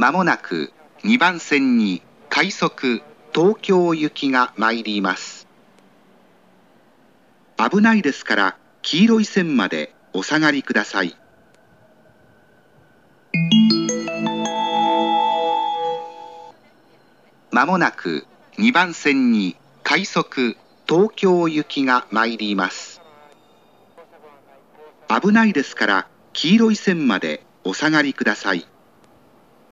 まもなく2番線に快速東京行きが参ります。危ないですから黄色い線までお下がりください。まもなく2番線に快速東京行きが参ります。危ないですから黄色い線までお下がりください。